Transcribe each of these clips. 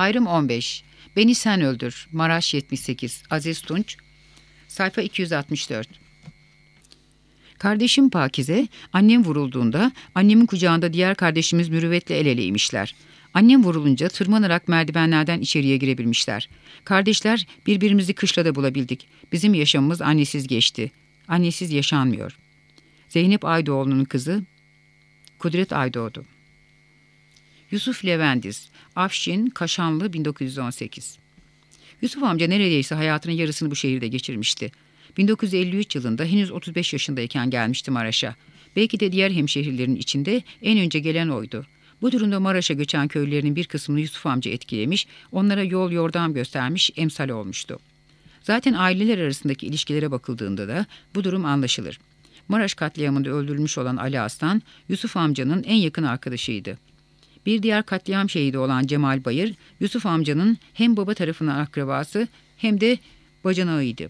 Ayrım 15. Beni sen öldür. Maraş 78. Aziz Tunç. Sayfa 264. Kardeşim Pakize, annem vurulduğunda annemin kucağında diğer kardeşimiz Mürüvvet'le el eleymişler. Annem vurulunca tırmanarak merdivenlerden içeriye girebilmişler. Kardeşler birbirimizi kışlada bulabildik. Bizim yaşamımız annesiz geçti. Annesiz yaşanmıyor. Zeynep Aydoğdu'nun kızı Kudret Aydoğdu. Yusuf Levendiz, Afşin, Kaşanlı 1918. Yusuf amca neredeyse hayatının yarısını bu şehirde geçirmişti. 1953 yılında henüz 35 yaşındayken gelmişti Maraş'a. Belki de diğer hemşehrilerin içinde en önce gelen oydu. Bu durumda Maraş'a göçen köylülerin bir kısmını Yusuf amca etkilemiş, onlara yol yordam göstermiş, emsal olmuştu. Zaten aileler arasındaki ilişkilere bakıldığında da bu durum anlaşılır. Maraş katliamında öldürülmüş olan Ali Aslan, Yusuf amcanın en yakın arkadaşıydı. Bir diğer katliam şehidi olan Cemal Bayır, Yusuf amcanın hem baba tarafından akrabası hem de bacanağıydı.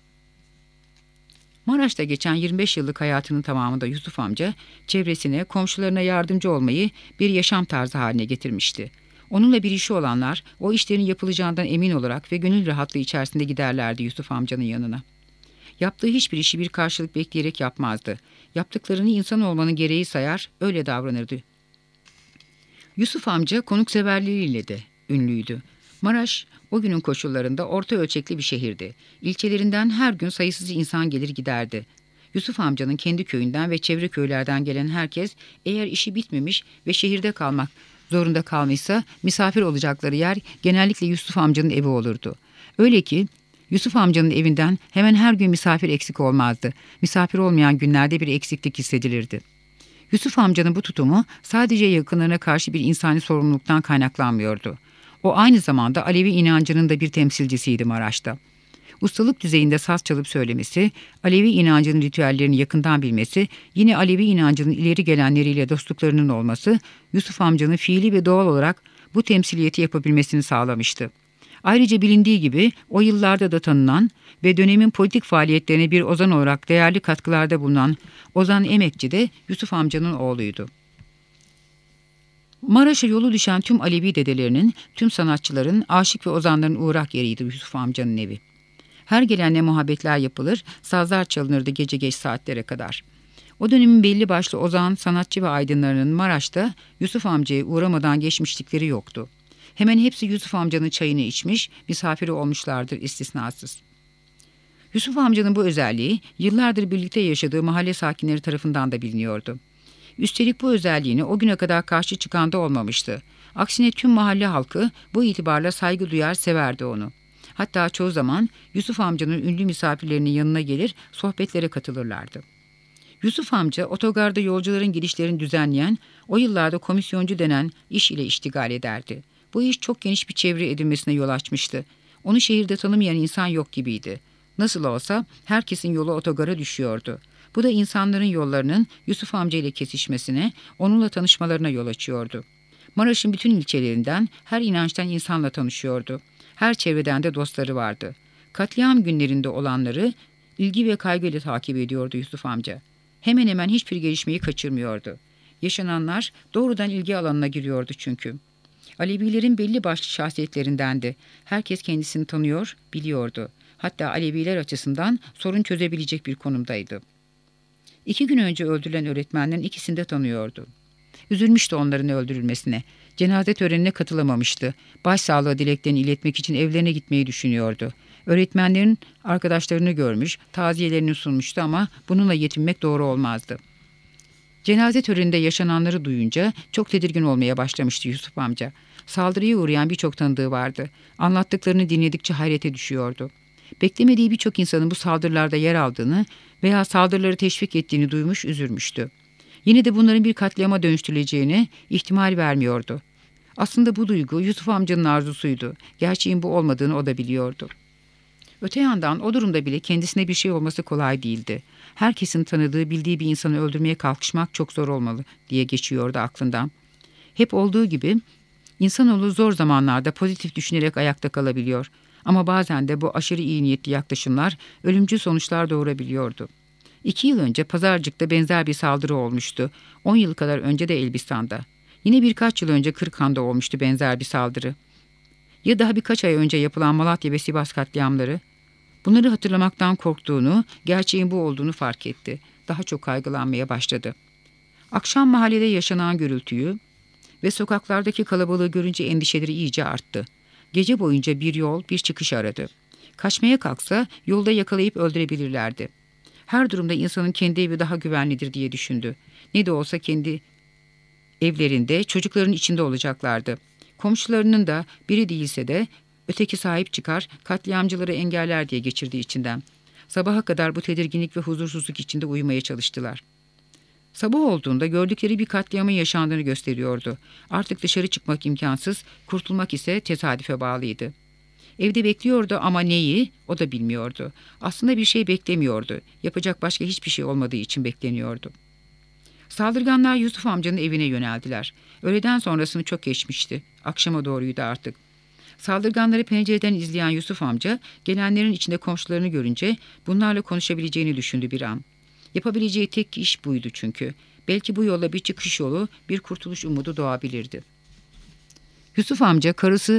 Maraş'ta geçen 25 yıllık hayatının tamamında Yusuf amca, çevresine, komşularına yardımcı olmayı bir yaşam tarzı haline getirmişti. Onunla bir işi olanlar, o işlerin yapılacağından emin olarak ve gönül rahatlığı içerisinde giderlerdi Yusuf amcanın yanına. Yaptığı hiçbir işi bir karşılık bekleyerek yapmazdı. Yaptıklarını insan olmanın gereği sayar, öyle davranırdı. Yusuf amca konukseverliğiyle de ünlüydü. Maraş, o günün koşullarında orta ölçekli bir şehirdi. İlçelerinden her gün sayısız insan gelir giderdi. Yusuf amcanın kendi köyünden ve çevre köylerden gelen herkes, eğer işi bitmemiş ve şehirde kalmak zorunda kalmışsa, misafir olacakları yer genellikle Yusuf amcanın evi olurdu. Öyle ki, Yusuf amcanın evinden hemen her gün misafir eksik olmazdı. Misafir olmayan günlerde bir eksiklik hissedilirdi. Yusuf amcanın bu tutumu sadece yakınlarına karşı bir insani sorumluluktan kaynaklanmıyordu. O aynı zamanda Alevi inancının da bir temsilcisiydi Maraş'ta. Ustalık düzeyinde saz çalıp söylemesi, Alevi inancının ritüellerini yakından bilmesi, yine Alevi inancının ileri gelenleriyle dostluklarının olması, Yusuf amcanın fiili ve doğal olarak bu temsiliyeti yapabilmesini sağlamıştı. Ayrıca bilindiği gibi o yıllarda da tanınan ve dönemin politik faaliyetlerine bir ozan olarak değerli katkılarda bulunan Ozan Emekçi de Yusuf amcanın oğluydu. Maraş'a yolu düşen tüm Alevi dedelerinin, tüm sanatçıların, aşık ve ozanların uğrak yeriydi Yusuf amcanın evi. Her gelenle muhabbetler yapılır, sazlar çalınırdı gece geç saatlere kadar. O dönemin belli başlı ozan, sanatçı ve aydınlarının Maraş'ta Yusuf amcaya uğramadan geçmişlikleri yoktu. Hemen hepsi Yusuf amcanın çayını içmiş, misafiri olmuşlardır istisnasız. Yusuf amcanın bu özelliği yıllardır birlikte yaşadığı mahalle sakinleri tarafından da biliniyordu. Üstelik bu özelliğini o güne kadar karşı çıkan da olmamıştı. Aksine tüm mahalle halkı bu itibarla saygı duyar, severdi onu. Hatta çoğu zaman Yusuf amcanın ünlü misafirlerinin yanına gelir, sohbetlere katılırlardı. Yusuf amca otogarda yolcuların gidişlerini düzenleyen, o yıllarda komisyoncu denen iş ile iştigal ederdi. Bu iş çok geniş bir çevre edinmesine yol açmıştı. Onu şehirde tanımayan insan yok gibiydi. Nasıl olsa herkesin yolu otogara düşüyordu. Bu da insanların yollarının Yusuf amca ile kesişmesine, onunla tanışmalarına yol açıyordu. Maraş'ın bütün ilçelerinden, her inançtan insanla tanışıyordu. Her çevreden de dostları vardı. Katliam günlerinde olanları ilgi ve kaygıyla takip ediyordu Yusuf amca. Hemen hemen hiçbir gelişmeyi kaçırmıyordu. Yaşananlar doğrudan ilgi alanına giriyordu çünkü. Alevilerin belli başlı şahsiyetlerindendi. Herkes kendisini tanıyor, biliyordu. Hatta Aleviler açısından sorun çözebilecek bir konumdaydı. 2 gün önce öldürülen öğretmenlerin ikisini de tanıyordu. Üzülmüştü onların öldürülmesine. Cenaze törenine katılamamıştı. Başsağlığı dileklerini iletmek için evlerine gitmeyi düşünüyordu. Öğretmenlerin arkadaşlarını görmüş, taziyelerini sunmuştu ama bununla yetinmek doğru olmazdı. Cenaze töreninde yaşananları duyunca çok tedirgin olmaya başlamıştı Yusuf amca. Saldırıya uğrayan birçok tanıdığı vardı. Anlattıklarını dinledikçe hayrete düşüyordu. Beklemediği birçok insanın bu saldırılarda yer aldığını veya saldırıları teşvik ettiğini duymuş, üzülmüştü. Yine de bunların bir katliama dönüştürüleceğine ihtimal vermiyordu. Aslında bu duygu Yusuf amcanın arzusuydu. Gerçeğin bu olmadığını o da biliyordu. Öte yandan o durumda bile kendisine bir şey olması kolay değildi. Herkesin tanıdığı, bildiği bir insanı öldürmeye kalkışmak çok zor olmalı diye geçiyordu aklından. Hep olduğu gibi insanoğlu zor zamanlarda pozitif düşünerek ayakta kalabiliyor. Ama bazen de bu aşırı iyi niyetli yaklaşımlar ölümcül sonuçlar doğurabiliyordu. 2 yıl önce Pazarcık'ta benzer bir saldırı olmuştu. 10 yıl kadar önce de Elbistan'da. Yine birkaç yıl önce Kırıkhan'da olmuştu benzer bir saldırı. Ya daha birkaç ay önce yapılan Malatya ve Sivas katliamları? Bunları hatırlamaktan korktuğunu, gerçeğin bu olduğunu fark etti. Daha çok kaygılanmaya başladı. Akşam mahallede yaşanan gürültüyü ve sokaklardaki kalabalığı görünce endişeleri iyice arttı. Gece boyunca bir yol, bir çıkış aradı. Kaçmaya kalksa yolda yakalayıp öldürebilirlerdi. Her durumda insanın kendi evi daha güvenlidir diye düşündü. Ne de olsa kendi evlerinde, çocukların içinde olacaklardı. Komşularının da biri değilse de öteki sahip çıkar, katliamcıları engeller diye geçirdiği içinden. Sabaha kadar bu tedirginlik ve huzursuzluk içinde uyumaya çalıştılar. Sabah olduğunda gördükleri bir katliamın yaşandığını gösteriyordu. Artık dışarı çıkmak imkansız, kurtulmak ise tesadüfe bağlıydı. Evde bekliyordu ama neyi o da bilmiyordu. Aslında bir şey beklemiyordu. Yapacak başka hiçbir şey olmadığı için bekleniyordu. Saldırganlar Yusuf amcanın evine yöneldiler. Öğleden sonrasını çok geçmişti. Akşama doğruydu artık. Saldırganları pencereden izleyen Yusuf amca gelenlerin içinde komşularını görünce bunlarla konuşabileceğini düşündü bir an. Yapabileceği tek iş buydu çünkü. Belki bu yolla bir çıkış yolu, bir kurtuluş umudu doğabilirdi. Yusuf amca karısı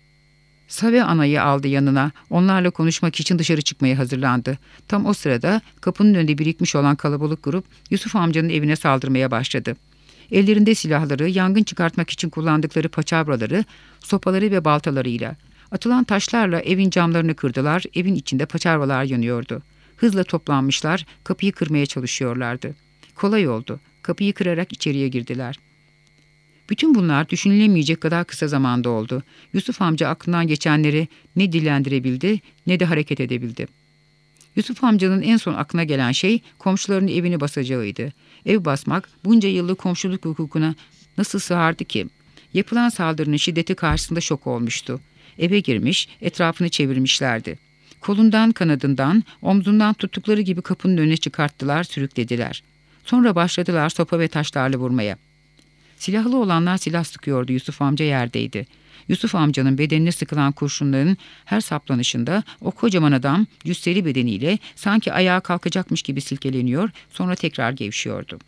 Save Ana'yı aldı yanına. Onlarla konuşmak için dışarı çıkmaya hazırlandı. Tam o sırada kapının önünde birikmiş olan kalabalık grup Yusuf amcanın evine saldırmaya başladı. Ellerinde silahları, yangın çıkartmak için kullandıkları paçavraları, sopaları ve baltalarıyla. Atılan taşlarla evin camlarını kırdılar, evin içinde paçavralar yanıyordu. Hızla toplanmışlar, kapıyı kırmaya çalışıyorlardı. Kolay oldu. Kapıyı kırarak içeriye girdiler. Bütün bunlar düşünülemeyecek kadar kısa zamanda oldu. Yusuf amca aklından geçenleri ne dillendirebildi ne de hareket edebildi. Yusuf amcanın en son aklına gelen şey komşularının evini basacağıydı. Ev basmak bunca yıllık komşuluk hukukuna nasıl sığardı ki? Yapılan saldırının şiddeti karşısında şok olmuştu. Eve girmiş, etrafını çevirmişlerdi. Kolundan, kanadından, omzundan tuttukları gibi kapının önüne çıkarttılar, sürüklediler. Sonra başladılar sopa ve taşlarla vurmaya. Silahlı olanlar silah sıkıyordu, Yusuf amca yerdeydi. Yusuf amcanın bedenine sıkılan kurşunların her saplanışında o kocaman adam cüsseli bedeniyle sanki ayağa kalkacakmış gibi silkeleniyor, sonra tekrar gevşiyordu.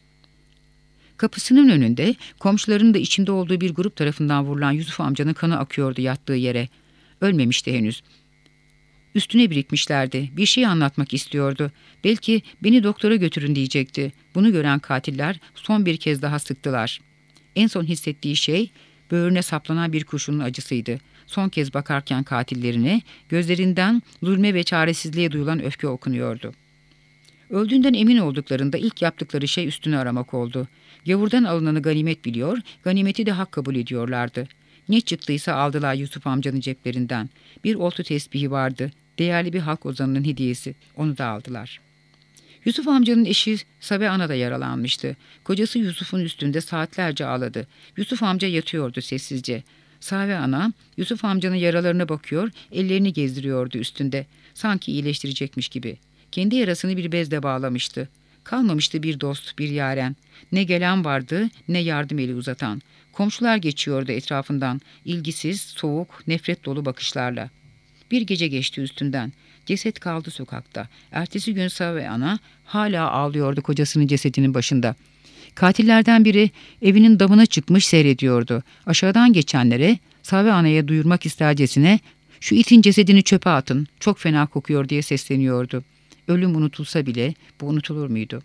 Kapısının önünde komşularının da içinde olduğu bir grup tarafından vurulan Yusuf amcanın kanı akıyordu yattığı yere. Ölmemişti henüz. Üstüne birikmişlerdi. Bir şey anlatmak istiyordu. Belki beni doktora götürün diyecekti. Bunu gören katiller son bir kez daha sıktılar. En son hissettiği şey böğrüne saplanan bir kurşunun acısıydı. Son kez bakarken katillerine gözlerinden zulme ve çaresizliğe duyulan öfke okunuyordu. Öldüğünden emin olduklarında ilk yaptıkları şey üstünü aramak oldu. Gavurdan alınanı ganimet biliyor, ganimeti de hak kabul ediyorlardı. Ne çıktıysa aldılar Yusuf amcanın ceplerinden. Bir oltu tesbihi vardı, değerli bir halk ozanının hediyesi. Onu da aldılar. Yusuf amcanın eşi Save Ana da yaralanmıştı. Kocası Yusuf'un üstünde saatlerce ağladı. Yusuf amca yatıyordu sessizce. Save Ana Yusuf amcanın yaralarına bakıyor, ellerini gezdiriyordu üstünde. Sanki iyileştirecekmiş gibi. Kendi yarasını bir bezle bağlamıştı. Kalmamıştı bir dost, bir yaren. Ne gelen vardı, ne yardım eli uzatan. Komşular geçiyordu etrafından, ilgisiz, soğuk, nefret dolu bakışlarla. Bir gece geçti üstünden. Ceset kaldı sokakta. Ertesi gün Save Ana hala ağlıyordu kocasının cesedinin başında. Katillerden biri evinin damına çıkmış seyrediyordu. Aşağıdan geçenlere Save Ana'ya duyurmak istercesine "Şu itin cesedini çöpe atın, çok fena kokuyor" diye sesleniyordu. Ölüm unutulsa bile bu unutulur muydu?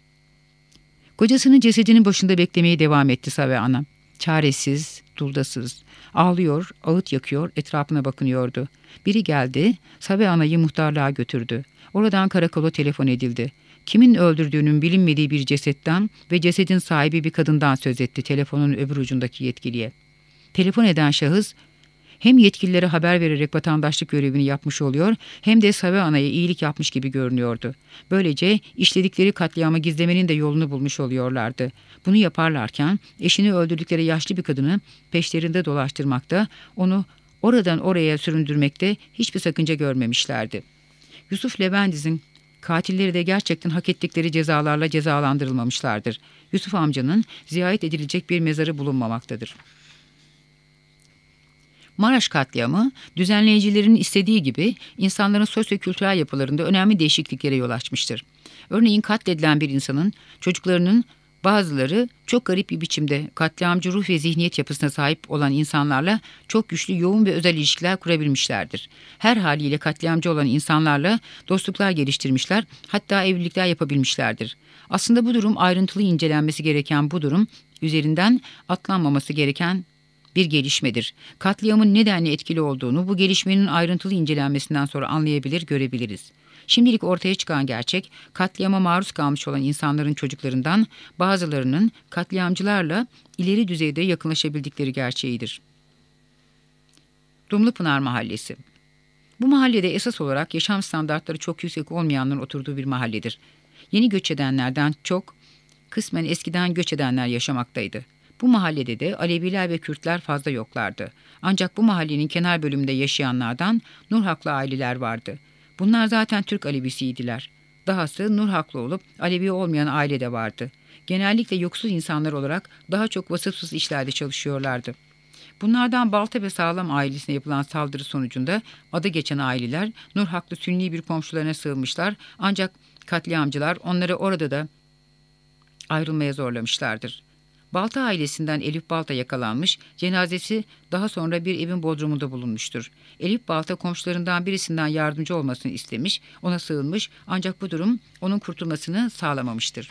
Kocasının cesedinin başında beklemeye devam etti Save Ana. Çaresiz, duldasız. Ağlıyor, ağıt yakıyor, etrafına bakınıyordu. Biri geldi, Save Ana'yı muhtarlığa götürdü. Oradan karakola telefon edildi. Kimin öldürdüğünün bilinmediği bir cesetten ve cesedin sahibi bir kadından söz etti telefonun öbür ucundaki yetkiliye. Telefon eden şahıs hem yetkililere haber vererek vatandaşlık görevini yapmış oluyor hem de Save Ana'ya iyilik yapmış gibi görünüyordu. Böylece işledikleri katliamı gizlemenin de yolunu bulmuş oluyorlardı. Bunu yaparlarken eşini öldürdükleri yaşlı bir kadını peşlerinde dolaştırmakta, onu oradan oraya süründürmekte hiçbir sakınca görmemişlerdi. Yusuf Levendiz'in katilleri de gerçekten hak ettikleri cezalarla cezalandırılmamışlardır. Yusuf amcanın ziyaret edilecek bir mezarı bulunmamaktadır. Maraş katliamı, düzenleyicilerin istediği gibi insanların sosyo-kültürel yapılarında önemli değişikliklere yol açmıştır. Örneğin katledilen bir insanın çocuklarının Bazıları çok garip bir biçimde katliamcı ruh ve zihniyet yapısına sahip olan insanlarla çok güçlü, yoğun ve özel ilişkiler kurabilmişlerdir. Her haliyle katliamcı olan insanlarla dostluklar geliştirmişler, hatta evlilikler yapabilmişlerdir. Aslında bu durum ayrıntılı incelenmesi gereken bu durum üzerinden atlanmaması gereken bir gelişmedir. Katliamın nedenle etkili olduğunu bu gelişmenin ayrıntılı incelenmesinden sonra anlayabilir, görebiliriz. Şimdilik ortaya çıkan gerçek, katliama maruz kalmış olan insanların çocuklarından bazılarının katliamcılarla ileri düzeyde yakınlaşabildikleri gerçeğidir. Dumlupınar Mahallesi. Bu mahallede esas olarak yaşam standartları çok yüksek olmayanların oturduğu bir mahalledir. Yeni göç edenlerden çok, kısmen eskiden göç edenler yaşamaktaydı. Bu mahallede de Aleviler ve Kürtler fazla yoklardı. Ancak bu mahallenin kenar bölümünde yaşayanlardan Nurhaklı aileler vardı. Bunlar zaten Türk Alevisiydiler. Dahası Nurhaklı olup Alevi olmayan aile de vardı. Genellikle yoksul insanlar olarak daha çok vasıfsız işlerde çalışıyorlardı. Bunlardan Baltepe Sağlam ailesine yapılan saldırı sonucunda adı geçen aileler Nurhaklı Sünni bir komşularına sığınmışlar, ancak katliamcılar onları orada da ayrılmaya zorlamışlardır. Balta ailesinden Elif Balta yakalanmış, cenazesi daha sonra bir evin bodrumunda bulunmuştur. Elif Balta komşularından birisinden yardımcı olmasını istemiş, ona sığınmış, ancak bu durum onun kurtulmasını sağlamamıştır.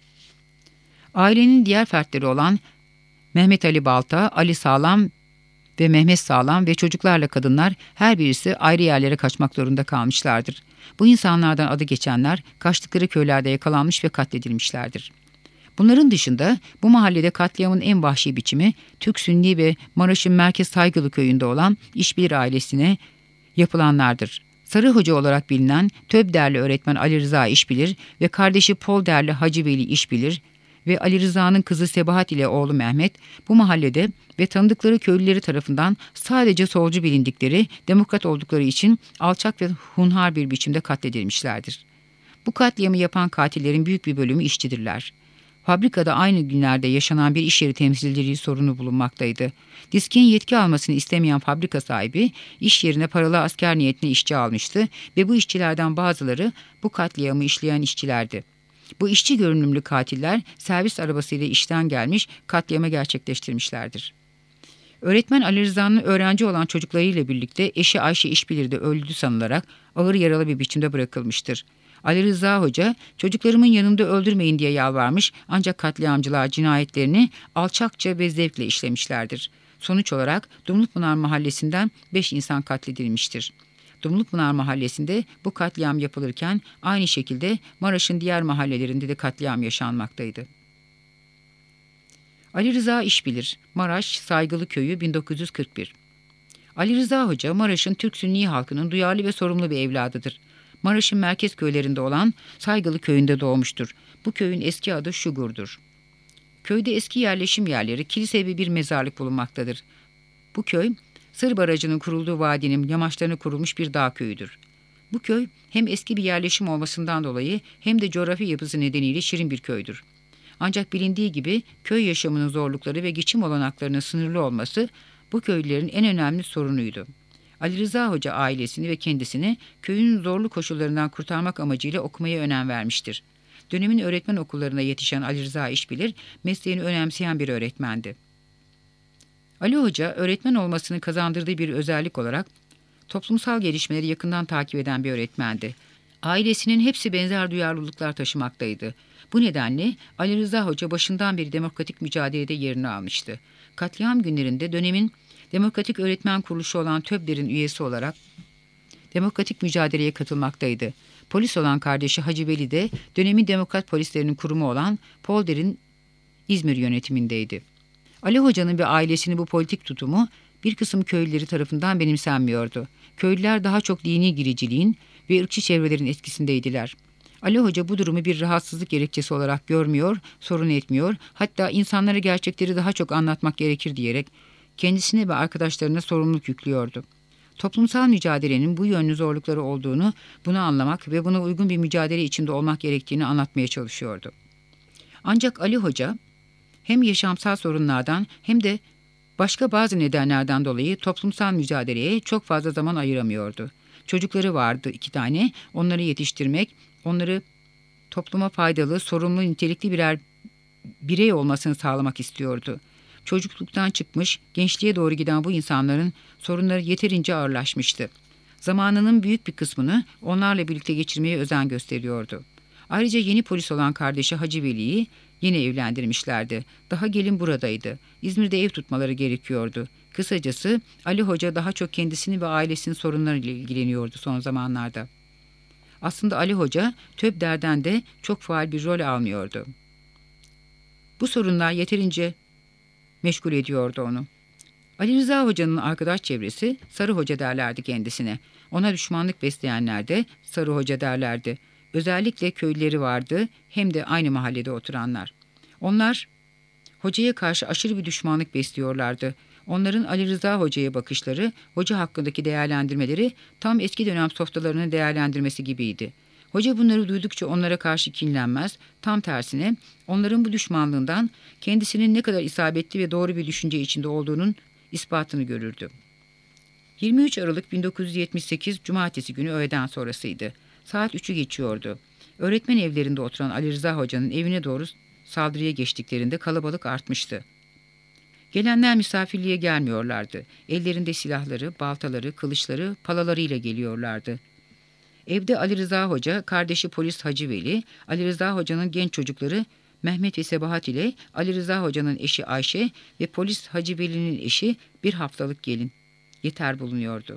Ailenin diğer fertleri olan Mehmet Ali Balta, Ali Sağlam ve Mehmet Sağlam ve çocuklarla kadınlar her birisi ayrı yerlere kaçmak zorunda kalmışlardır. Bu insanlardan adı geçenler kaçtıkları köylerde yakalanmış ve katledilmişlerdir. Bunların dışında bu mahallede katliamın en vahşi biçimi Türk Sünni ve Maraş'ın Merkez Saygılı köyünde olan İşbilir ailesine yapılanlardır. Sarı Hoca olarak bilinen Töbderli öğretmen Ali Rıza İşbilir ve kardeşi Polderli Hacı Veli İşbilir ve Ali Rıza'nın kızı Sebahat ile oğlu Mehmet bu mahallede ve tanıdıkları köylüleri tarafından sadece solcu bilindikleri, demokrat oldukları için alçak ve hunhar bir biçimde katledilmişlerdir. Bu katliamı yapan katillerin büyük bir bölümü işçidirler. Fabrikada aynı günlerde yaşanan bir iş yeri temsilciliği sorunu bulunmaktaydı. Diskin yetki almasını istemeyen fabrika sahibi iş yerine paralı asker niyetine işçi almıştı ve bu işçilerden bazıları bu katliamı işleyen işçilerdi. Bu işçi görünümlü katiller servis arabasıyla işten gelmiş, katliamı gerçekleştirmişlerdir. Öğretmen Ali Rıza'nın öğrenci olan çocuklarıyla birlikte eşi Ayşe İşbilir'de öldü sanılarak ağır yaralı bir biçimde bırakılmıştır. Ali Rıza Hoca çocuklarımın yanında öldürmeyin diye yalvarmış, ancak katliamcılar cinayetlerini alçakça ve zevkle işlemişlerdir. Sonuç olarak Dumlupınar Mahallesi'nden 5 insan katledilmiştir. Dumlupınar Mahallesi'nde bu katliam yapılırken aynı şekilde Maraş'ın diğer mahallelerinde de katliam yaşanmaktaydı. Ali Rıza İşbilir, Maraş Saygılı Köyü 1941. Ali Rıza Hoca Maraş'ın Türk Sünni halkının duyarlı ve sorumlu bir evladıdır. Maraş'ın merkez köylerinde olan Saygılı Köyü'nde doğmuştur. Bu köyün eski adı Şugur'dur. Köyde eski yerleşim yerleri, kilise ve bir mezarlık bulunmaktadır. Bu köy, Sır Barajı'nın kurulduğu vadinin yamaçlarına kurulmuş bir dağ köyüdür. Bu köy hem eski bir yerleşim olmasından dolayı hem de coğrafi yapısı nedeniyle şirin bir köydür. Ancak bilindiği gibi köy yaşamının zorlukları ve geçim olanaklarının sınırlı olması bu köylülerin en önemli sorunuydu. Ali Rıza Hoca ailesini ve kendisini köyün zorlu koşullarından kurtarmak amacıyla okumaya önem vermiştir. Dönemin öğretmen okullarına yetişen Ali Rıza İşbilir, mesleğini önemseyen bir öğretmendi. Ali Hoca, öğretmen olmasını kazandırdığı bir özellik olarak toplumsal gelişmeleri yakından takip eden bir öğretmendi. Ailesinin hepsi benzer duyarlılıklar taşımaktaydı. Bu nedenle Ali Rıza Hoca başından beri demokratik mücadelede yerini almıştı. Katliam günlerinde dönemin Demokratik Öğretmen Kuruluşu olan TÖB'lerin üyesi olarak demokratik mücadeleye katılmaktaydı. Polis olan kardeşi Hacı Veli de dönemin demokrat polislerinin kurumu olan Polder'in İzmir yönetimindeydi. Ali Hoca'nın ve ailesinin bu politik tutumu bir kısım köylüleri tarafından benimsenmiyordu. Köylüler daha çok dini giriciliğin ve ırkçı çevrelerin etkisindeydiler. Ali Hoca bu durumu bir rahatsızlık gerekçesi olarak görmüyor, sorun etmiyor, hatta insanlara gerçekleri daha çok anlatmak gerekir diyerek kendisine ve arkadaşlarına sorumluluk yüklüyordu. Toplumsal mücadelenin bu yönlü zorlukları olduğunu, bunu anlamak ve buna uygun bir mücadele içinde olmak gerektiğini anlatmaya çalışıyordu. Ancak Ali Hoca hem yaşamsal sorunlardan hem de başka bazı nedenlerden dolayı toplumsal mücadeleye çok fazla zaman ayıramıyordu. Çocukları vardı 2 tane, onları yetiştirmek, onları topluma faydalı, sorumlu, nitelikli birer birey olmasını sağlamak istiyordu. Çocukluktan çıkmış, gençliğe doğru giden bu insanların sorunları yeterince ağırlaşmıştı. Zamanının büyük bir kısmını onlarla birlikte geçirmeye özen gösteriyordu. Ayrıca yeni polis olan kardeşi Hacı Veli'yi yeni evlendirmişlerdi. Daha gelin buradaydı. İzmir'de ev tutmaları gerekiyordu. Kısacası Ali Hoca daha çok kendisini ve ailesinin sorunlarıyla ilgileniyordu son zamanlarda. Aslında Ali Hoca Töbder'den de çok faal bir rol almıyordu. Bu sorunlar yeterince meşgul ediyordu onu. Ali Rıza Hoca'nın arkadaş çevresi Sarı Hoca derlerdi kendisine. Ona düşmanlık besleyenler de Sarı Hoca derlerdi. Özellikle köylüleri vardı, hem de aynı mahallede oturanlar. Onlar hocaya karşı aşırı bir düşmanlık besliyorlardı. Onların Ali Rıza Hoca'ya bakışları, hoca hakkındaki değerlendirmeleri tam eski dönem softalarının değerlendirmesi gibiydi. Hoca bunları duydukça onlara karşı kinlenmez, tam tersine onların bu düşmanlığından kendisinin ne kadar isabetli ve doğru bir düşünce içinde olduğunun ispatını görürdü. 23 Aralık 1978 Cumartesi günü öğleden sonrasıydı. Saat 3'ü geçiyordu. Öğretmen evlerinde oturan Ali Rıza Hoca'nın evine doğru saldırıya geçtiklerinde kalabalık artmıştı. Gelenler misafirliğe gelmiyorlardı. Ellerinde silahları, baltaları, kılıçları, palalarıyla geliyorlardı. Evde Ali Rıza Hoca, kardeşi polis Hacı Veli, Ali Rıza Hoca'nın genç çocukları Mehmet ve Sebahat ile Ali Rıza Hoca'nın eşi Ayşe ve polis Hacı Veli'nin eşi bir haftalık gelin yeter bulunuyordu.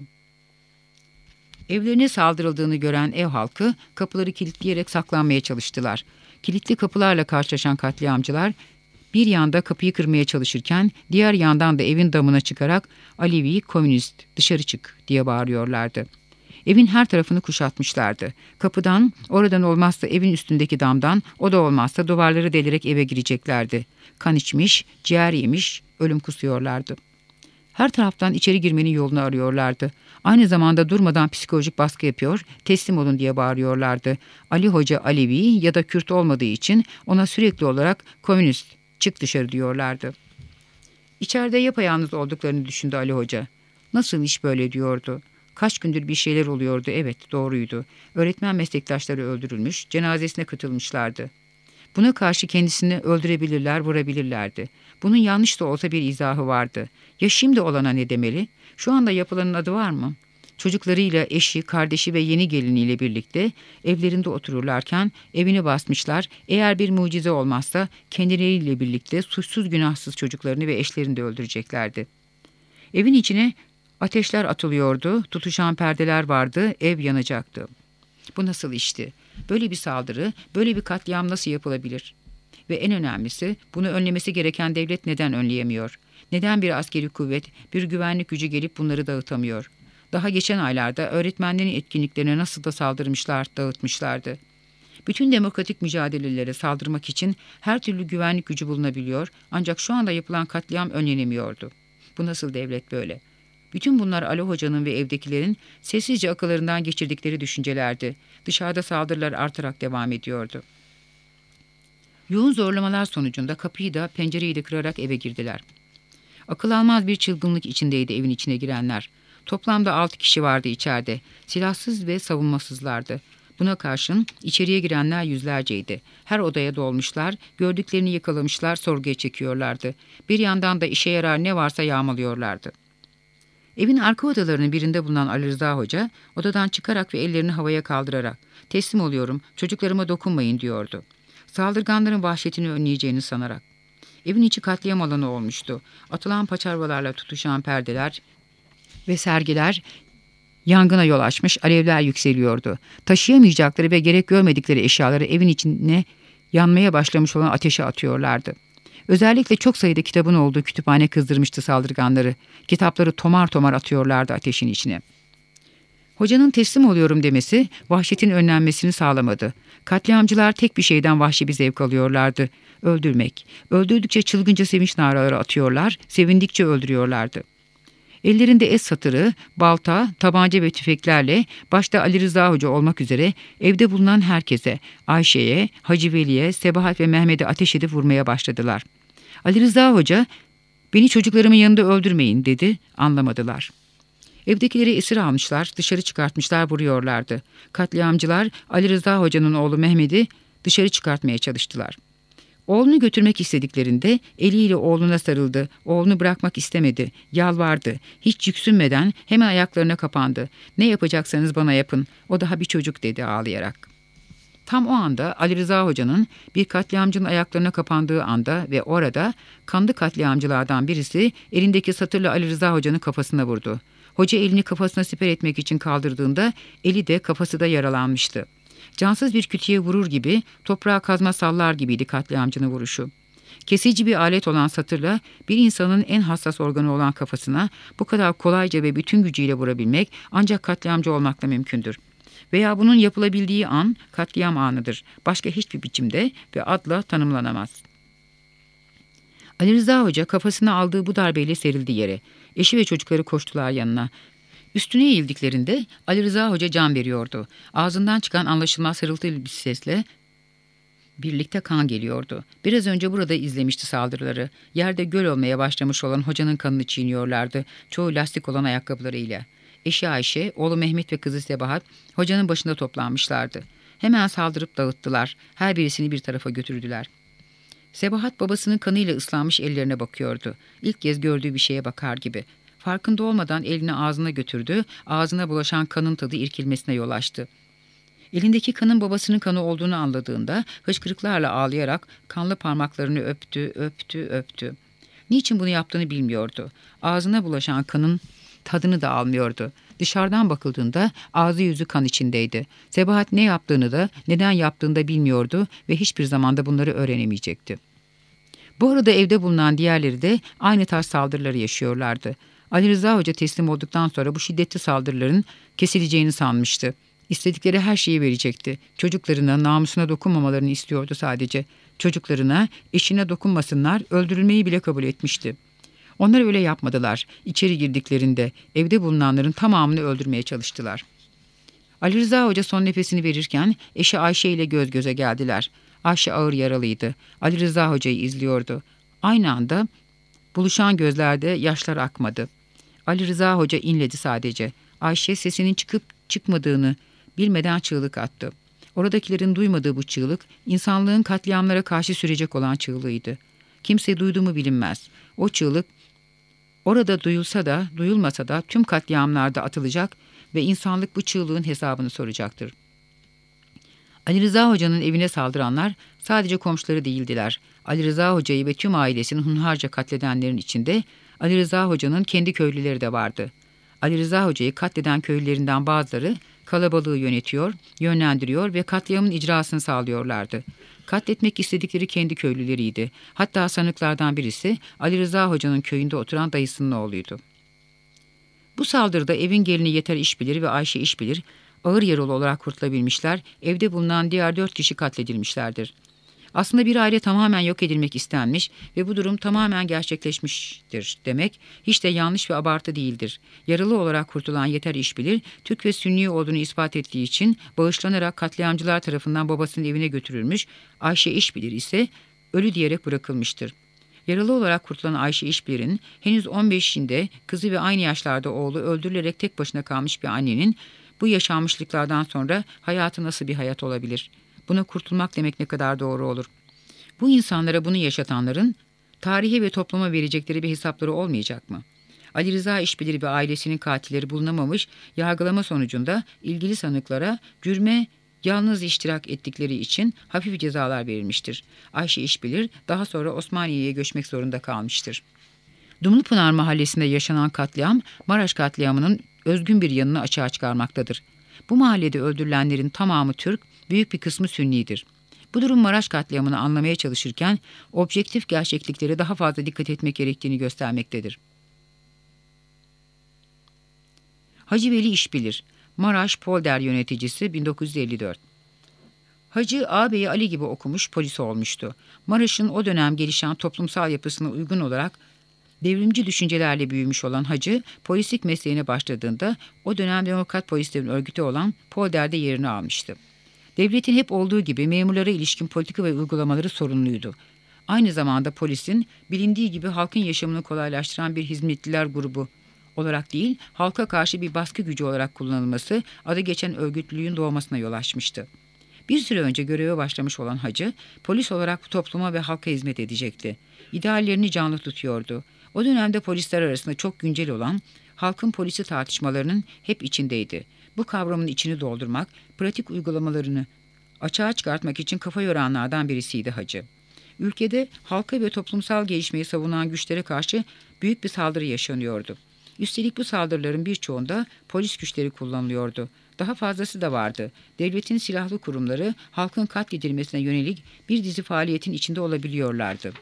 Evlerine saldırıldığını gören ev halkı kapıları kilitleyerek saklanmaya çalıştılar. Kilitli kapılarla karşılaşan katliamcılar bir yanda kapıyı kırmaya çalışırken diğer yandan da evin damına çıkarak "Alevi, komünist, dışarı çık" diye bağırıyorlardı. Evin her tarafını kuşatmışlardı. Kapıdan, oradan olmazsa evin üstündeki damdan, o da olmazsa duvarları delerek eve gireceklerdi. Kan içmiş, ciğer yemiş, ölüm kusuyorlardı. Her taraftan içeri girmenin yolunu arıyorlardı. Aynı zamanda durmadan psikolojik baskı yapıyor, teslim olun diye bağırıyorlardı. Ali Hoca Alevi ya da Kürt olmadığı için ona sürekli olarak komünist, çık dışarı diyorlardı. İçeride yapayalnız olduklarını düşündü Ali Hoca. Nasıl iş böyle diyordu. Kaç gündür bir şeyler oluyordu, evet doğruydu. Öğretmen meslektaşları öldürülmüş, cenazesine katılmışlardı. Buna karşı kendisini öldürebilirler, vurabilirlerdi. Bunun yanlış da olsa bir izahı vardı. Ya şimdi olana ne demeli? Şu anda yapılanın adı var mı? Çocuklarıyla, eşi, kardeşi ve yeni geliniyle birlikte evlerinde otururlarken evini basmışlar. Eğer bir mucize olmazsa kendileriyle birlikte suçsuz günahsız çocuklarını ve eşlerini de öldüreceklerdi. Evin içine ateşler atılıyordu, tutuşan perdeler vardı, ev yanacaktı. Bu nasıl işti? Böyle bir saldırı, böyle bir katliam nasıl yapılabilir? Ve en önemlisi, bunu önlemesi gereken devlet neden önleyemiyor? Neden bir askeri kuvvet, bir güvenlik gücü gelip bunları dağıtamıyor? Daha geçen aylarda öğretmenlerin etkinliklerine nasıl da saldırmışlar, dağıtmışlardı. Bütün demokratik mücadelelere saldırmak için her türlü güvenlik gücü bulunabiliyor, ancak şu anda yapılan katliam önlenemiyordu. Bu nasıl devlet böyle? Bütün bunlar Ali Hoca'nın ve evdekilerin sessizce akıllarından geçirdikleri düşüncelerdi. Dışarıda saldırılar artarak devam ediyordu. Yoğun zorlamalar sonucunda kapıyı da pencereyi de kırarak eve girdiler. Akıl almaz bir çılgınlık içindeydi evin içine girenler. Toplamda 6 kişi vardı içeride. Silahsız ve savunmasızlardı. Buna karşın içeriye girenler yüzlerceydi. Her odaya dolmuşlar, gördüklerini yakalamışlar, sorguya çekiyorlardı. Bir yandan da işe yarar ne varsa yağmalıyorlardı. Evin arka odalarının birinde bulunan Ali Rıza Hoca, odadan çıkarak ve ellerini havaya kaldırarak "Teslim oluyorum, çocuklarıma dokunmayın" diyordu. Saldırganların vahşetini önleyeceğini sanarak. Evin içi katliam alanı olmuştu. Atılan paçavralarla tutuşan perdeler ve sergiler yangına yol açmış, alevler yükseliyordu. Taşıyamayacakları ve gerek görmedikleri eşyaları evin içine yanmaya başlamış olan ateşe atıyorlardı. Özellikle çok sayıda kitabın olduğu kütüphane kızdırmıştı saldırganları. Kitapları tomar tomar atıyorlardı ateşin içine. Hocanın teslim oluyorum demesi vahşetin önlenmesini sağlamadı. Katliamcılar tek bir şeyden vahşi bir zevk alıyorlardı: öldürmek. Öldürdükçe çılgınca sevinç naraları atıyorlar, sevindikçe öldürüyorlardı. Ellerinde es satırı, balta, tabanca ve tüfeklerle başta Ali Rıza Hoca olmak üzere evde bulunan herkese, Ayşe'ye, Hacı Veli'ye, Sebahat ve Mehmet'e ateş edip vurmaya başladılar. Ali Rıza Hoca, "Beni çocuklarımın yanında öldürmeyin" dedi, anlamadılar. Evdekileri esir almışlar, dışarı çıkartmışlar, vuruyorlardı. Katliamcılar Ali Rıza Hoca'nın oğlu Mehmet'i dışarı çıkartmaya çalıştılar. Oğlunu götürmek istediklerinde eliyle oğluna sarıldı. Oğlunu bırakmak istemedi. Yalvardı. Hiç yüksünmeden hemen ayaklarına kapandı. "Ne yapacaksanız bana yapın. O daha bir çocuk," dedi ağlayarak. Tam o anda Ali Rıza Hoca'nın bir katliamcının ayaklarına kapandığı anda ve orada kanlı katliamcılardan birisi elindeki satırla Ali Rıza Hoca'nın kafasına vurdu. Hoca elini kafasına siper etmek için kaldırdığında eli de kafası da yaralanmıştı. Cansız bir kütüğe vurur gibi, toprağa kazma sallar gibiydi katliamcının vuruşu. Kesici bir alet olan satırla bir insanın en hassas organı olan kafasına bu kadar kolayca ve bütün gücüyle vurabilmek ancak katliamcı olmakla mümkündür. Veya bunun yapılabildiği an katliam anıdır. Başka hiçbir biçimde ve adla tanımlanamaz. Ali Rıza Hoca kafasına aldığı bu darbeyle serildi yere. Eşi ve çocukları koştular yanına. Üstüne eğildiklerinde Ali Rıza Hoca can veriyordu. Ağzından çıkan anlaşılmaz hırıltılı bir sesle birlikte kan geliyordu. Biraz önce burada izlemişti saldırıları. Yerde göl olmaya başlamış olan hocanın kanını çiğniyorlardı. Çoğu lastik olan ayakkabılarıyla. Eşi Ayşe, oğlu Mehmet ve kızı Sebahat hocanın başında toplanmışlardı. Hemen saldırıp dağıttılar. Her birisini bir tarafa götürdüler. Sebahat babasının kanıyla ıslanmış ellerine bakıyordu. İlk kez gördüğü bir şeye bakar gibi. Farkında olmadan elini ağzına götürdü. Ağzına bulaşan kanın tadı irkilmesine yol açtı. Elindeki kanın babasının kanı olduğunu anladığında hıçkırıklarla ağlayarak kanlı parmaklarını öptü. Niçin bunu yaptığını bilmiyordu. Ağzına bulaşan kanın tadını da almıyordu. Dışarıdan bakıldığında ağzı yüzü kan içindeydi. Sebahat ne yaptığını da neden yaptığını da bilmiyordu ve hiçbir zamanda bunları öğrenemeyecekti. Bu arada evde bulunan diğerleri de aynı tarz saldırıları yaşıyorlardı. Ali Rıza Hoca teslim olduktan sonra bu şiddetli saldırıların kesileceğini sanmıştı. İstedikleri her şeyi verecekti. Çocuklarına, namusuna dokunmamalarını istiyordu sadece. Çocuklarına, eşine dokunmasınlar, öldürülmeyi bile kabul etmişti. Onlar öyle yapmadılar. İçeri girdiklerinde evde bulunanların tamamını öldürmeye çalıştılar. Ali Rıza Hoca son nefesini verirken eşi Ayşe ile göz göze geldiler. Ayşe ağır yaralıydı. Ali Rıza Hoca'yı izliyordu. Aynı anda buluşan gözlerde yaşlar akmadı. Ali Rıza Hoca inledi sadece. Ayşe sesinin çıkıp çıkmadığını bilmeden çığlık attı. Oradakilerin duymadığı bu çığlık, insanlığın katliamlara karşı sürecek olan çığlığıydı. Kimse duydu mu bilinmez. O çığlık, orada duyulsa da duyulmasa da tüm katliamlarda atılacak ve insanlık bu çığlığın hesabını soracaktır. Ali Rıza Hoca'nın evine saldıranlar sadece komşuları değildiler. Ali Rıza Hoca'yı ve tüm ailesini hunharca katledenlerin içinde Ali Rıza Hoca'nın kendi köylüleri de vardı. Ali Rıza Hoca'yı katleden köylülerinden bazıları kalabalığı yönetiyor, yönlendiriyor ve katliamın icrasını sağlıyorlardı. Katletmek istedikleri kendi köylüleriydi. Hatta sanıklardan birisi Ali Rıza Hoca'nın köyünde oturan dayısının oğluydu. Bu saldırıda evin gelini Yeter İşbilir ve Ayşe İşbilir ağır yaralı olarak kurtulabilmişler, evde bulunan diğer 4 kişi katledilmişlerdir. Aslında bir aile tamamen yok edilmek istenmiş ve bu durum tamamen gerçekleşmiştir demek hiç de yanlış ve abartı değildir. Yaralı olarak kurtulan Yeter İşbilir, Türk ve Sünni olduğunu ispat ettiği için bağışlanarak katliamcılar tarafından babasının evine götürülmüş, Ayşe İşbilir ise ölü diyerek bırakılmıştır. Yaralı olarak kurtulan Ayşe İşbilir'in henüz 15'inde kızı ve aynı yaşlarda oğlu öldürülerek tek başına kalmış bir annenin bu yaşanmışlıklardan sonra hayatı nasıl bir hayat olabilir? Buna kurtulmak demek ne kadar doğru olur? Bu insanlara bunu yaşatanların tarihe ve topluma verecekleri bir hesapları olmayacak mı? Ali Rıza İşbilir ve ailesinin katilleri bulunamamış, yargılama sonucunda ilgili sanıklara cürme yalnız iştirak ettikleri için hafif cezalar verilmiştir. Ayşe İşbilir daha sonra Osmaniye'ye göçmek zorunda kalmıştır. Dumlupınar mahallesinde yaşanan katliam, Maraş katliamının özgün bir yanını açığa çıkarmaktadır. Bu mahallede öldürülenlerin tamamı Türk, büyük bir kısmı Sünnidir. Bu durum Maraş katliamını anlamaya çalışırken objektif gerçekliklere daha fazla dikkat etmek gerektiğini göstermektedir. Hacı Veli İşbilir, Maraş Polder yöneticisi 1954. Hacı ağabeyi Ali gibi okumuş polis olmuştu. Maraş'ın o dönem gelişen toplumsal yapısına uygun olarak devrimci düşüncelerle büyümüş olan Hacı, polislik mesleğine başladığında o dönem demokrat polislerin örgütü olan Polder'de yerini almıştı. Devletin hep olduğu gibi memurlara ilişkin politika ve uygulamaları sorunluydu. Aynı zamanda polisin bilindiği gibi halkın yaşamını kolaylaştıran bir hizmetliler grubu olarak değil, halka karşı bir baskı gücü olarak kullanılması adı geçen örgütlülüğün doğmasına yol açmıştı. Bir süre önce göreve başlamış olan Hacı, polis olarak topluma ve halka hizmet edecekti. İdeallerini canlı tutuyordu. O dönemde polisler arasında çok güncel olan halkın polisi tartışmalarının hep içindeydi. Bu kavramın içini doldurmak, pratik uygulamalarını açığa çıkartmak için kafa yoranlardan birisiydi Hacı. Ülkede halka ve toplumsal gelişmeyi savunan güçlere karşı büyük bir saldırı yaşanıyordu. Üstelik bu saldırıların birçoğunda polis güçleri kullanılıyordu. Daha fazlası da vardı. Devletin silahlı kurumları halkın katledilmesine yönelik bir dizi faaliyetin içinde olabiliyorlardı.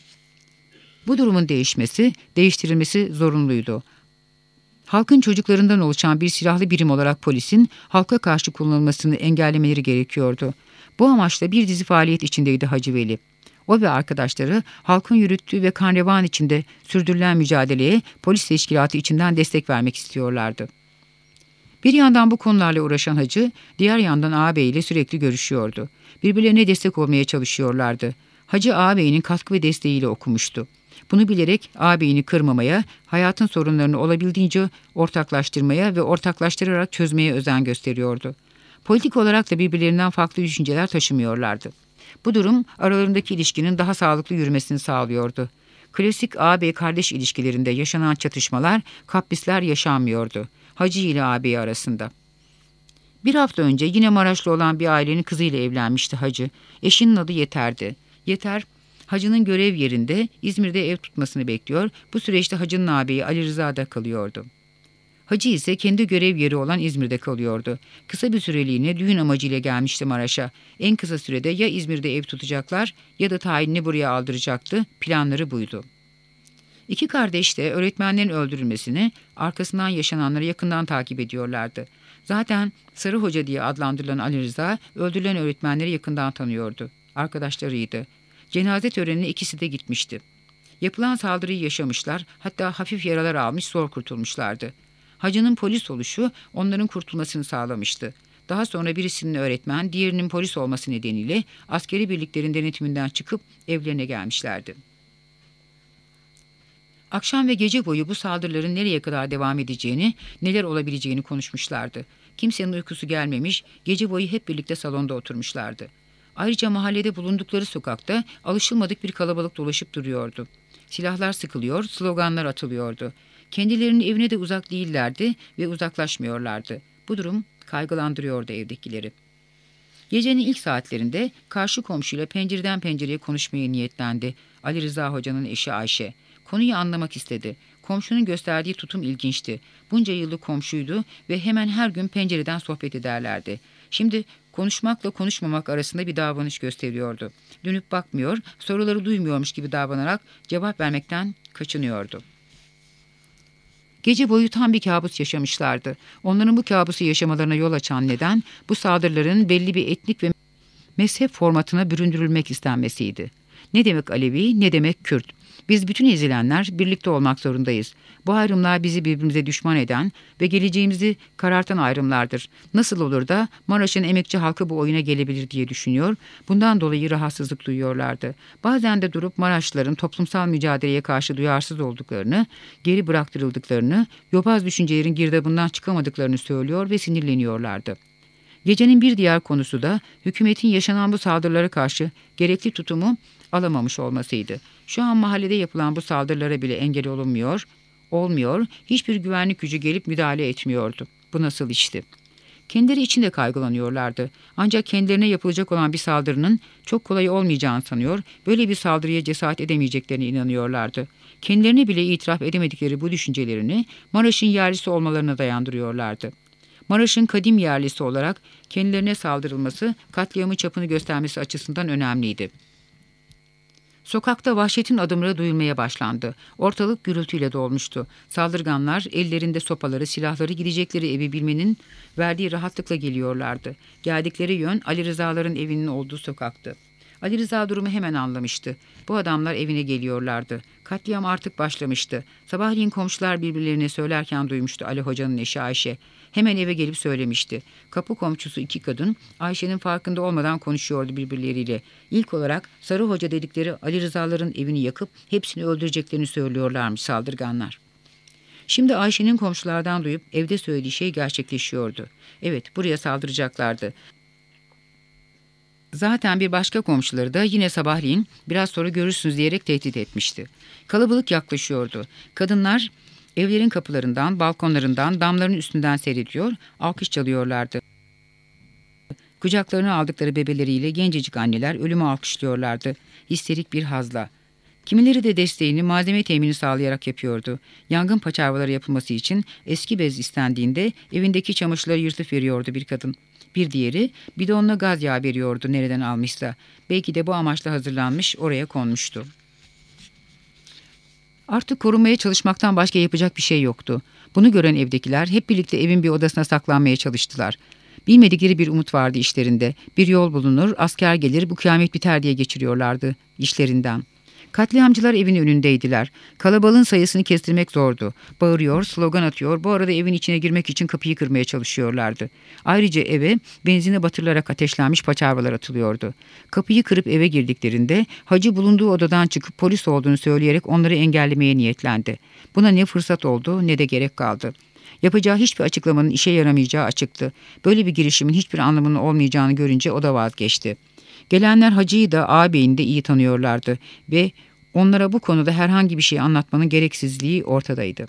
Bu durumun değiştirilmesi zorunluydu. Halkın çocuklarından oluşan bir silahlı birim olarak polisin halka karşı kullanılmasını engellemeleri gerekiyordu. Bu amaçla bir dizi faaliyet içindeydi Hacı Veli. O ve arkadaşları halkın yürüttüğü ve kanrevan içinde sürdürülen mücadeleye polis teşkilatı içinden destek vermek istiyorlardı. Bir yandan bu konularla uğraşan Hacı, diğer yandan ağabey ile sürekli görüşüyordu. Birbirlerine destek olmaya çalışıyorlardı. Hacı ağabeyinin katkı ve desteğiyle okumuştu. Bunu bilerek ağabeyini kırmamaya, hayatın sorunlarını olabildiğince ortaklaştırmaya ve ortaklaştırarak çözmeye özen gösteriyordu. Politik olarak da birbirlerinden farklı düşünceler taşımıyorlardı. Bu durum aralarındaki ilişkinin daha sağlıklı yürümesini sağlıyordu. Klasik ağabey kardeş ilişkilerinde yaşanan çatışmalar, kaprisler yaşanmıyordu Hacı ile ağabey arasında. Bir hafta önce yine Maraşlı olan bir ailenin kızıyla evlenmişti Hacı. Eşinin adı Yeter'di. Yeter, Hacı'nın görev yerinde İzmir'de ev tutmasını bekliyor. Bu süreçte Hacı'nın ağabeyi Ali Rıza'da kalıyordu. Hacı ise kendi görev yeri olan İzmir'de kalıyordu. Kısa bir süreliğine düğün amacıyla gelmişti Maraş'a. En kısa sürede ya İzmir'de ev tutacaklar ya da tayinini buraya aldıracaktı. Planları buydu. İki kardeş de öğretmenlerin öldürülmesini, arkasından yaşananları yakından takip ediyorlardı. Zaten Sarı Hoca diye adlandırılan Ali Rıza, öldürülen öğretmenleri yakından tanıyordu. Arkadaşlarıydı. Cenaze törenine ikisi de gitmişti. Yapılan saldırıyı yaşamışlar, hatta hafif yaralar almış, zor kurtulmuşlardı. Hacı'nın polis oluşu onların kurtulmasını sağlamıştı. Daha sonra birisinin öğretmen, diğerinin polis olması nedeniyle askeri birliklerin denetiminden çıkıp evlerine gelmişlerdi. Akşam ve gece boyu bu saldırıların nereye kadar devam edeceğini, neler olabileceğini konuşmuşlardı. Kimsenin uykusu gelmemiş, gece boyu hep birlikte salonda oturmuşlardı. Ayrıca mahallede bulundukları sokakta alışılmadık bir kalabalık dolaşıp duruyordu. Silahlar sıkılıyor, sloganlar atılıyordu. Kendilerinin evine de uzak değillerdi ve uzaklaşmıyorlardı. Bu durum kaygılandırıyordu evdekileri. Gecenin ilk saatlerinde karşı komşuyla pencereden pencereye konuşmaya niyetlendi Ali Rıza Hoca'nın eşi Ayşe. Konuyu anlamak istedi. Komşunun gösterdiği tutum ilginçti. Bunca yıllık komşuydu ve hemen her gün pencereden sohbet ederlerdi. Şimdi konuşmakla konuşmamak arasında bir davranış gösteriyordu. Dönüp bakmıyor, soruları duymuyormuş gibi davranarak cevap vermekten kaçınıyordu. Gece boyu tam bir kabus yaşamışlardı. Onların bu kabusu yaşamalarına yol açan neden, bu saldırıların belli bir etnik ve mezhep formatına büründürülmek istenmesiydi. Ne demek Alevi, ne demek Kürt? Biz bütün ezilenler birlikte olmak zorundayız. Bu ayrımlar bizi birbirimize düşman eden ve geleceğimizi karartan ayrımlardır. Nasıl olur da Maraş'ın emekçi halkı bu oyuna gelebilir diye düşünüyor. Bundan dolayı rahatsızlık duyuyorlardı. Bazen de durup Maraşlıların toplumsal mücadeleye karşı duyarsız olduklarını, geri bıraktırıldıklarını, yobaz düşüncelerin girdabından çıkamadıklarını söylüyor ve sinirleniyorlardı. Gecenin bir diğer konusu da hükümetin yaşanan bu saldırılara karşı gerekli tutumu alamamış olmasıydı. Şu an mahallede yapılan bu saldırılara bile engel olmuyor, hiçbir güvenlik gücü gelip müdahale etmiyordu. Bu nasıl işti? Kendileri için de kaygılanıyorlardı. Ancak kendilerine yapılacak olan bir saldırının çok kolay olmayacağını sanıyor, böyle bir saldırıya cesaret edemeyeceklerine inanıyorlardı. Kendilerine bile itiraf edemedikleri bu düşüncelerini Maraş'ın yerlisi olmalarına dayandırıyorlardı. Maraş'ın kadim yerlisi olarak kendilerine saldırılması, katliamın çapını göstermesi açısından önemliydi. Sokakta vahşetin adımları duyulmaya başlandı. Ortalık gürültüyle dolmuştu. Saldırganlar ellerinde sopaları, silahları gidecekleri evi bilmenin verdiği rahatlıkla geliyorlardı. Geldikleri yön Ali Rıza'ların evinin olduğu sokaktı. Ali Rıza durumu hemen anlamıştı. Bu adamlar evine geliyorlardı. Katliam artık başlamıştı. Sabahleyin komşular birbirlerine söylerken duymuştu Ali Hoca'nın eşi Ayşe. Hemen eve gelip söylemişti. Kapı komşusu iki kadın Ayşe'nin farkında olmadan konuşuyordu birbirleriyle. İlk olarak Sarı Hoca dedikleri Ali Rıza'ların evini yakıp hepsini öldüreceklerini söylüyorlarmış saldırganlar. Şimdi Ayşe'nin komşulardan duyup evde söylediği şey gerçekleşiyordu. Evet, buraya saldıracaklardı. Zaten bir başka komşuları da yine sabahleyin biraz sonra görürsünüz diyerek tehdit etmişti. Kalabalık yaklaşıyordu. Kadınlar evlerin kapılarından, balkonlarından, damların üstünden seyrediyor, alkış çalıyorlardı. Kucaklarına aldıkları bebeleriyle gencecik anneler ölümü alkışlıyorlardı, histerik bir hazla. Kimileri de desteğini malzeme temini sağlayarak yapıyordu. Yangın paçavraları yapılması için eski bez istendiğinde evindeki çamaşırları yırtıp veriyordu bir kadın. Bir diğeri bidonla gaz yağı veriyordu nereden almışsa. Belki de bu amaçla hazırlanmış, oraya konmuştu. Artık korunmaya çalışmaktan başka yapacak bir şey yoktu. Bunu gören evdekiler hep birlikte evin bir odasına saklanmaya çalıştılar. Bilmedikleri bir umut vardı işlerinde. Bir yol bulunur, asker gelir, bu kıyamet biter diye geçiriyorlardı işlerinden. Katliamcılar evin önündeydiler. Kalabalığın sayısını kestirmek zordu. Bağırıyor, slogan atıyor, bu arada evin içine girmek için kapıyı kırmaya çalışıyorlardı. Ayrıca eve benzine batırılarak ateşlenmiş paçavralar atılıyordu. Kapıyı kırıp eve girdiklerinde hacı bulunduğu odadan çıkıp polis olduğunu söyleyerek onları engellemeye niyetlendi. Buna ne fırsat oldu ne de gerek kaldı. Yapacağı hiçbir açıklamanın işe yaramayacağı açıktı. Böyle bir girişimin hiçbir anlamının olmayacağını görünce o da vazgeçti. Gelenler hacıyı da ağabeyini de iyi tanıyorlardı ve onlara bu konuda herhangi bir şey anlatmanın gereksizliği ortadaydı.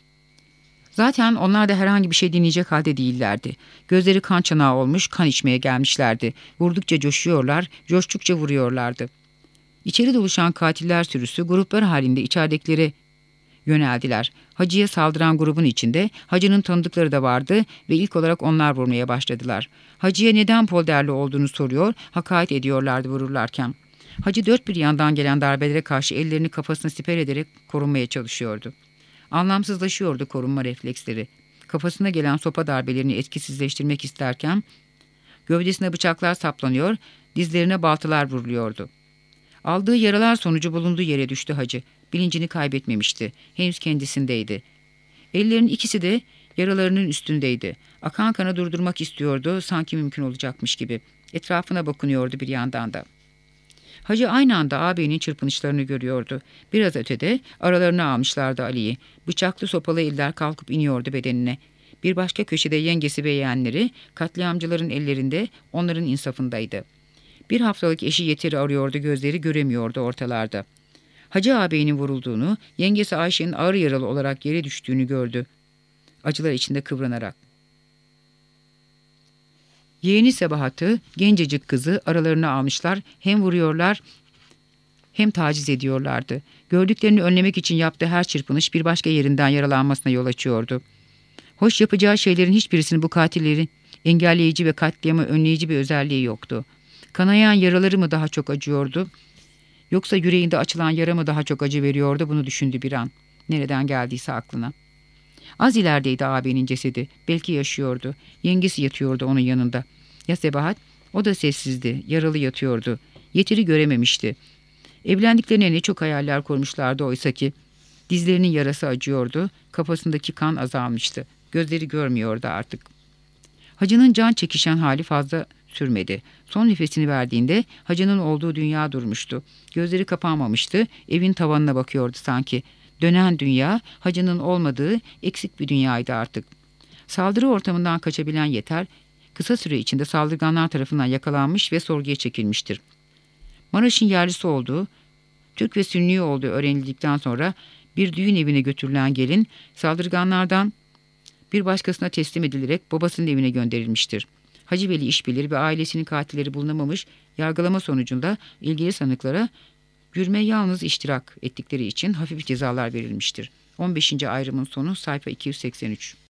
Zaten onlar da herhangi bir şey dinleyecek halde değillerdi. Gözleri kan çanağı olmuş, kan içmeye gelmişlerdi. Vurdukça coşuyorlar, coştukça vuruyorlardı. İçeri doluşan katiller sürüsü gruplar halinde içeridekilere yöneldiler. Hacıya saldıran grubun içinde hacının tanıdıkları da vardı ve ilk olarak onlar vurmaya başladılar. Hacıya neden polderli olduğunu soruyor, hakaret ediyorlardı vururlarken. Hacı dört bir yandan gelen darbelere karşı ellerini kafasına siper ederek korunmaya çalışıyordu. Anlamsızlaşıyordu korunma refleksleri. Kafasına gelen sopa darbelerini etkisizleştirmek isterken gövdesine bıçaklar saplanıyor, dizlerine baltalar vuruluyordu. Aldığı yaralar sonucu bulunduğu yere düştü hacı. Bilincini kaybetmemişti. Henüz kendisindeydi. Ellerinin ikisi de yaralarının üstündeydi. Akan kanı durdurmak istiyordu, sanki mümkün olacakmış gibi. Etrafına bakınıyordu bir yandan da. Hacı aynı anda ağabeyinin çırpınışlarını görüyordu. Biraz ötede aralarına almışlardı Ali'yi. Bıçaklı sopalı eller kalkıp iniyordu bedenine. Bir başka köşede yengesi ve yeğenleri katliamcıların ellerinde, onların insafındaydı. Bir haftalık eşi Yeteri arıyordu, gözleri göremiyordu ortalarda. Hacı ağabeyinin vurulduğunu, yengesi Ayşe'nin ağır yaralı olarak yere düştüğünü gördü. Acılar içinde kıvranarak. Yeğeni Sebahat'ı, gencecik kızı aralarına almışlar, hem vuruyorlar hem taciz ediyorlardı. Gördüklerini önlemek için yaptığı her çırpınış bir başka yerinden yaralanmasına yol açıyordu. Hoş yapacağı şeylerin hiçbirisinin bu katillerin engelleyici ve katliamı önleyici bir özelliği yoktu. Kanayan yaraları mı daha çok acıyordu? Yoksa yüreğinde açılan yara mı daha çok acı veriyordu, bunu düşündü bir an. Nereden geldiyse aklına. Az ilerideydi ağabeyinin cesedi. Belki yaşıyordu. Yengesi yatıyordu onun yanında. Ya Sebahat? O da sessizdi. Yaralı yatıyordu. Yeteri görememişti. Evlendiklerine ne çok hayaller kurmuşlardı oysa ki. Dizlerinin yarası acıyordu. Kafasındaki kan azalmıştı. Gözleri görmüyordu artık. Hacının can çekişen hali fazla sürmedi. Son nefesini verdiğinde hacının olduğu dünya durmuştu. Gözleri kapanmamıştı. Evin tavanına bakıyordu sanki. Dönen dünya, hacının olmadığı eksik bir dünyaydı artık. Saldırı ortamından kaçabilen Yeter, kısa süre içinde saldırganlar tarafından yakalanmış ve sorguya çekilmiştir. Maraş'ın yerlisi olduğu, Türk ve Sünni olduğu öğrenildikten sonra bir düğün evine götürülen gelin, saldırganlardan bir başkasına teslim edilerek babasının evine gönderilmiştir. Hacı Veli İşbilir ve ailesinin katilleri bulunamamış, yargılama sonucunda ilgili sanıklara cürme yalnız iştirak ettikleri için hafif cezalar verilmiştir. 15. ayrımın sonu sayfa 283.